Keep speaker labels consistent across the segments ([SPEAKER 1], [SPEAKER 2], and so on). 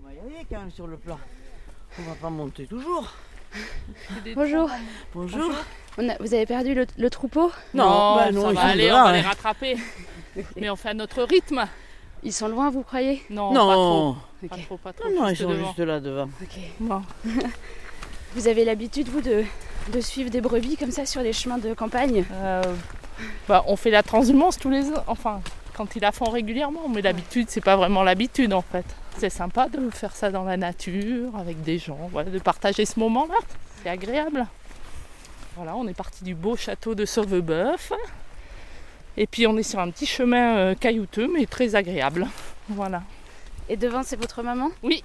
[SPEAKER 1] va y aller quand même sur le plat. On va pas monter toujours.
[SPEAKER 2] Bonjour.
[SPEAKER 1] Bonjour.
[SPEAKER 2] Vous avez perdu le troupeau?
[SPEAKER 3] Non,
[SPEAKER 1] bah non,
[SPEAKER 3] ça
[SPEAKER 1] ils
[SPEAKER 3] va
[SPEAKER 1] sont
[SPEAKER 3] aller,
[SPEAKER 1] là,
[SPEAKER 3] on va
[SPEAKER 1] hein.
[SPEAKER 3] les rattraper. Mais on fait à notre rythme.
[SPEAKER 2] Ils sont loin, vous croyez?
[SPEAKER 3] Non,
[SPEAKER 1] Non.
[SPEAKER 3] pas trop.
[SPEAKER 2] Ok.
[SPEAKER 3] Pas trop,
[SPEAKER 1] Non, ils
[SPEAKER 3] juste
[SPEAKER 1] sont
[SPEAKER 3] devant.
[SPEAKER 1] juste là devant.
[SPEAKER 2] Ok.
[SPEAKER 3] Bon.
[SPEAKER 2] Vous avez l'habitude, vous, de suivre des brebis comme ça sur les chemins de campagne?
[SPEAKER 3] On fait la transhumance tous les ans. Enfin, quand ils la font régulièrement. Mais l'habitude, c'est pas vraiment l'habitude en fait. C'est sympa de faire ça dans la nature, avec des gens, voilà, de partager ce moment-là. C'est agréable. Voilà, on est parti du beau château de Sauveboeuf. Et puis on est sur un petit chemin caillouteux, mais très agréable. Voilà.
[SPEAKER 2] Et devant, c'est votre maman?
[SPEAKER 3] Oui.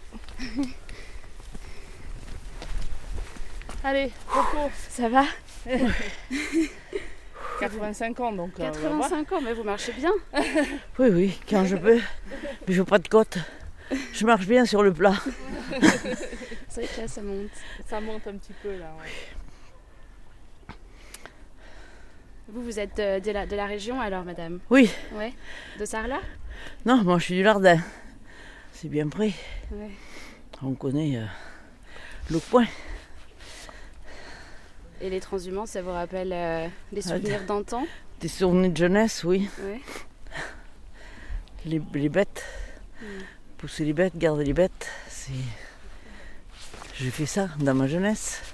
[SPEAKER 3] Allez, repos.
[SPEAKER 2] Ça va?
[SPEAKER 3] 85 ans, donc...
[SPEAKER 2] 85 ans, mais vous marchez bien.
[SPEAKER 1] Oui, quand je peux. Mais je veux pas de côte. Je marche bien sur le plat.
[SPEAKER 2] C'est vrai que là, ça monte.
[SPEAKER 3] Ça monte un petit peu là. Ouais.
[SPEAKER 2] Vous êtes de la région alors, madame?
[SPEAKER 1] Oui.
[SPEAKER 2] Ouais. De Sarlat?
[SPEAKER 1] Non, moi je suis du Lardin. C'est bien près.
[SPEAKER 2] Ouais.
[SPEAKER 1] On connaît le coin.
[SPEAKER 2] Et les transhumances, ça vous rappelle les souvenirs d'antan?
[SPEAKER 1] Des souvenirs de jeunesse, oui.
[SPEAKER 2] Ouais.
[SPEAKER 1] Les bêtes. Pousser les bêtes, garder les bêtes. J'ai fait ça dans ma jeunesse.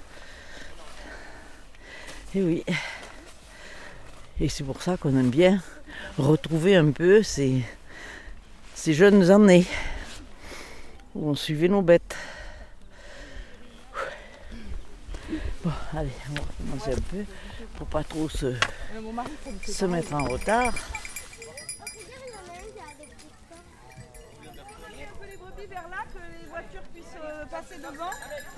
[SPEAKER 1] Et oui. Et c'est pour ça qu'on aime bien retrouver un peu ces jeunes années où on suivait nos bêtes. Bon, allez, on va commencer un peu pour pas trop se mettre en retard.
[SPEAKER 4] Les brebis vers là, que les voitures puissent passer devant.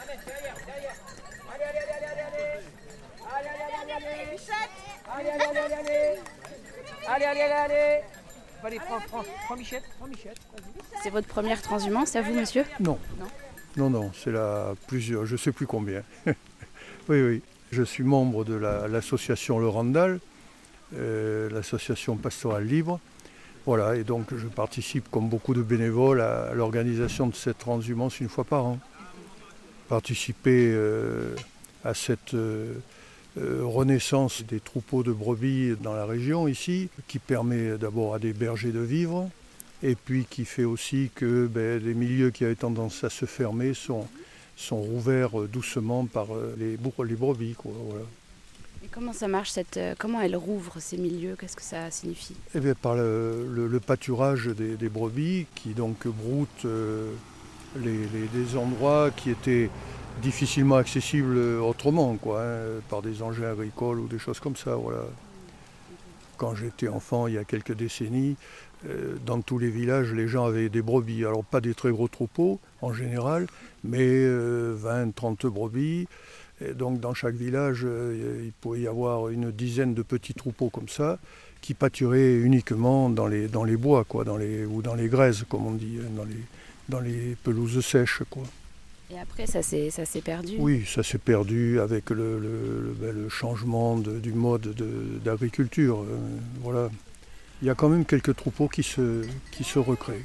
[SPEAKER 5] Allez, prends Michette, vas-y.
[SPEAKER 2] C'est votre première transhumance à vous, monsieur?
[SPEAKER 6] Non, c'est la plusieurs, je ne sais plus combien. Oui, je suis membre de l'association Le Randal, l'association pastorale libre. Voilà, et donc je participe comme beaucoup de bénévoles à l'organisation de cette transhumance une fois par an. Participer à cette renaissance des troupeaux de brebis dans la région ici, qui permet d'abord à des bergers de vivre, et puis qui fait aussi que les milieux qui avaient tendance à se fermer sont rouverts doucement par les brebis. Quoi, voilà.
[SPEAKER 2] Et comment ça marche, comment elles rouvrent ces milieux? Qu'est-ce que ça signifie?
[SPEAKER 6] Eh bien, par le pâturage des brebis qui donc broutent des endroits qui étaient difficilement accessibles autrement, quoi, par des engins agricoles ou des choses comme ça. Voilà. Quand j'étais enfant, il y a quelques décennies, dans tous les villages, les gens avaient des brebis. Alors pas des très gros troupeaux en général, mais 20-30 brebis. Et donc dans chaque village, il pouvait y avoir une dizaine de petits troupeaux comme ça, qui pâturaient uniquement dans les bois, quoi, ou dans les grèzes, comme on dit, dans les pelouses sèches, quoi.
[SPEAKER 2] Et après, ça s'est perdu?
[SPEAKER 6] Oui, ça s'est perdu avec le changement du mode d'agriculture. Voilà. Il y a quand même quelques troupeaux qui se recréent.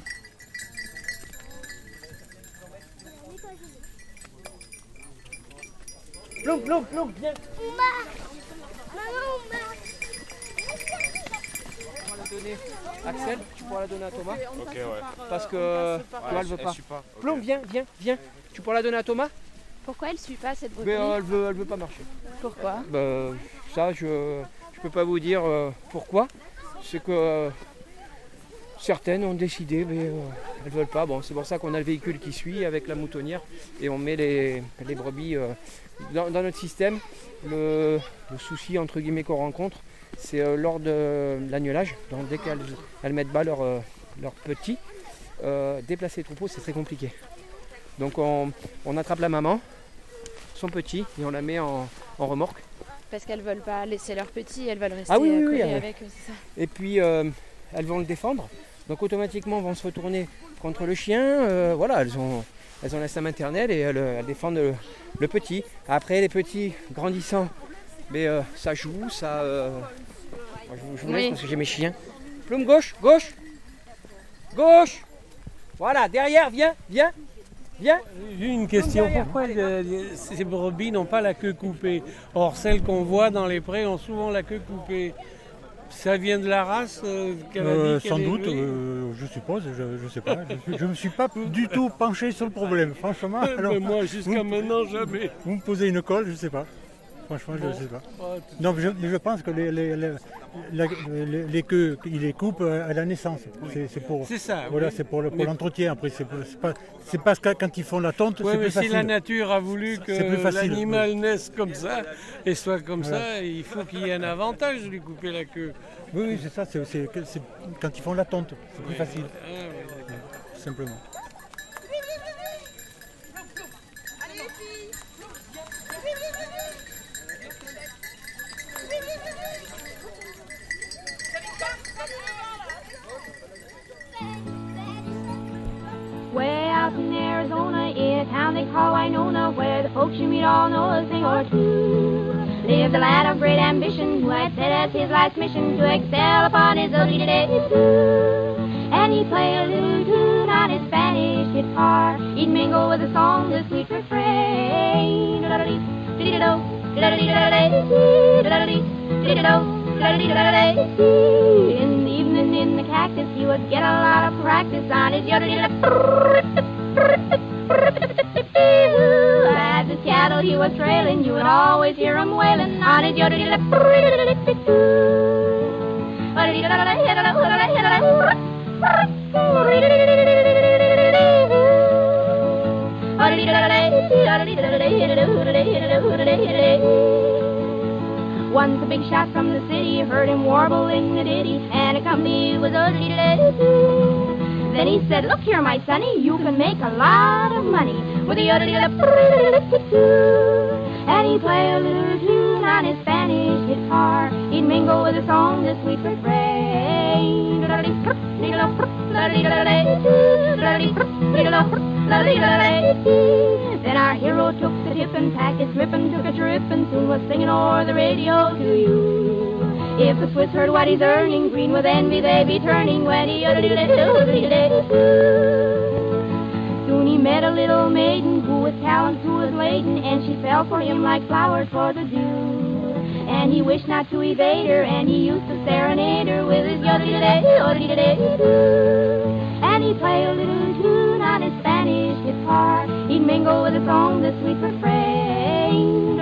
[SPEAKER 5] Plonk, viens. Axel, tu pourras la donner à Thomas.
[SPEAKER 7] Ok, ouais.
[SPEAKER 5] Parce que toi, elle veut pas. Plonk, viens. Tu pourras la donner à Thomas.
[SPEAKER 2] Pourquoi elle ne suit pas cette brebis?
[SPEAKER 5] Mais elle veut pas marcher.
[SPEAKER 2] Pourquoi?
[SPEAKER 5] Ça, je peux pas vous dire pourquoi. C'est que certaines ont décidé, mais elles veulent pas. Bon, c'est pour ça qu'on a le véhicule qui suit avec la moutonnière et on met les brebis dans notre système. Le souci entre guillemets qu'on rencontre, c'est lors de l'agnelage. Donc dès qu'elles mettent bas leurs petits, déplacer les troupeaux, c'est très compliqué. Donc on attrape la maman, son petit, et on la met en remorque.
[SPEAKER 2] Parce qu'elles veulent pas laisser leurs petits, elles veulent rester
[SPEAKER 5] oui,
[SPEAKER 2] collées avec eux, c'est ça?
[SPEAKER 5] Et puis elles vont le défendre. Donc automatiquement vont se retourner contre le chien. Voilà, elles ont l'instinct maternel et elles défendent le petit. Après les petits grandissant, mais ça joue, ça. Moi, je vous laisse parce que j'ai mes chiens. Plume gauche. Voilà, derrière, viens. Viens.
[SPEAKER 7] J'ai une question. Pourquoi ces brebis n'ont pas la queue coupée? Or, celles qu'on voit dans les prés ont souvent la queue coupée. Ça vient de la race qu'elle a dit
[SPEAKER 8] sans
[SPEAKER 7] qu'elle
[SPEAKER 8] doute,
[SPEAKER 7] élevait
[SPEAKER 8] je suppose, je sais pas. Je ne me suis pas du tout penché sur le problème, franchement. Alors,
[SPEAKER 7] Mais moi, jusqu'à maintenant, jamais.
[SPEAKER 8] vous me posez une colle, je ne sais pas. Franchement, je ne sais pas. Non, mais je pense que les queues, ils les coupent à la naissance.
[SPEAKER 7] C'est ça.
[SPEAKER 8] Voilà,
[SPEAKER 7] oui.
[SPEAKER 8] c'est pour
[SPEAKER 7] Mais-
[SPEAKER 8] l'entretien. Après, c'est parce que quand ils font la tonte,
[SPEAKER 7] Ouais,
[SPEAKER 8] c'est
[SPEAKER 7] mais
[SPEAKER 8] plus
[SPEAKER 7] si
[SPEAKER 8] facile.
[SPEAKER 7] la nature a voulu
[SPEAKER 8] C'est plus
[SPEAKER 7] que
[SPEAKER 8] facile,
[SPEAKER 7] l'animal naisse comme ça et soit comme
[SPEAKER 8] Voilà.
[SPEAKER 7] ça, il faut qu'il y ait un avantage de lui couper la queue.
[SPEAKER 8] Oui, c'est ça. C'est quand ils font la tonte, c'est plus facile,
[SPEAKER 7] Ah, ouais, d'accord.
[SPEAKER 8] tout simplement.
[SPEAKER 9] Way out in Arizona, in a town they call Winona, where the folks you meet all know a thing or two. Lived a lad of great ambition, who had set as his life's mission to excel upon his ugly day too. And he'd play a little tune on his Spanish guitar. He'd mingle with the song the sweet refrain. In the evening in the cactus, he would get a lot of practice on his as his cattle he was trailing, you would always hear him wailing on his Once a big shot from the city heard him warbling the ditty, and a company was Then he said, look here, my sonny, you can make a lot of money with the And he'd play a little tune on his Spanish guitar. He'd mingle with the song the sweet refrain. Then our hero took the tip and packed his grip and took a trip and soon was singing o'er the radio to you. If the Swiss heard what he's earning, green with envy they'd be turning when he Soon he met a little maiden who with talent who was laden, and she fell for him like flowers for the dew. And he wished not to evade her, and he used to serenade her with his And he'd play a little tune on his Spanish guitar. He'd mingle with the song the sweet refrain.